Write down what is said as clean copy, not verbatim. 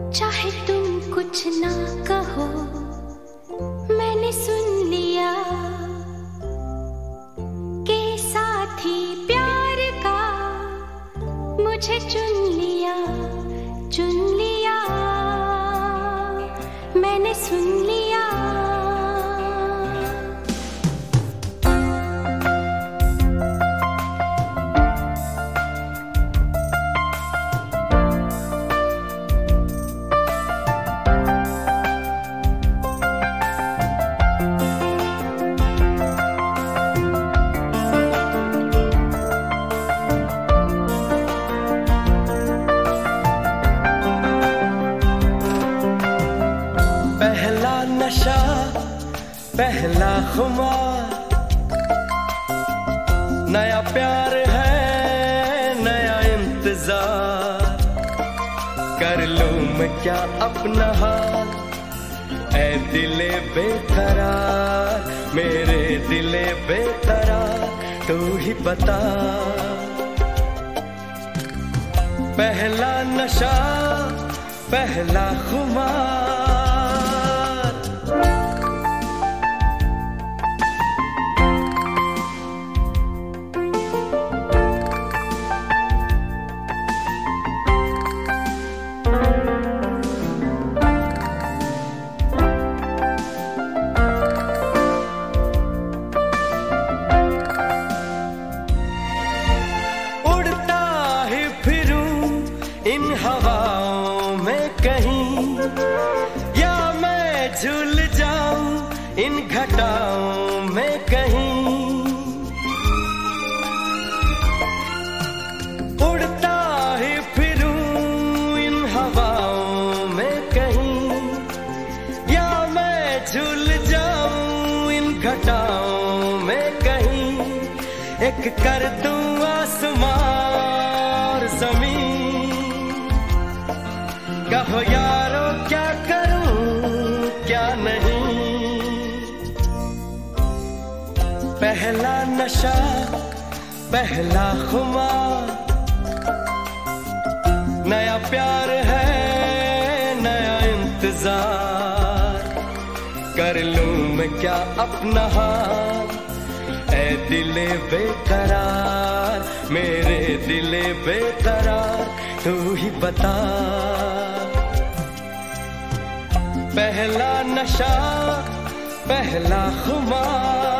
चाहे तुम कुछ ना कहो, मैंने सुन लिया के साथी प्यार का मुझे चुन लिया, मैंने सुन लिया। पहला नशा, पहला खुमार, नया प्यार है, नया इंतजार। कर लूं मैं क्या अपना हाल, ऐ दिले बेकरार, मेरे दिले बेकरार, तू ही बता। पहला नशा, पहला खुमार, इन हवाओं में कहीं, या मैं झूल जाऊं इन घटाओं में कहीं। उड़ता ही फिरूं इन हवाओं में कहीं, या मैं झूल जाऊं इन घटाओं में कहीं। एक कर दूं आसमां और जमीन, कहो यारो क्या करूं क्या नहीं। पहला नशा, पहला खुमार, नया प्यार है, नया इंतजार। कर लूं मैं क्या अपना हाल, ऐ दिले बेकरार, मेरे दिले बेकरार, तू ही बता। पहला नशा, पहला खुमार।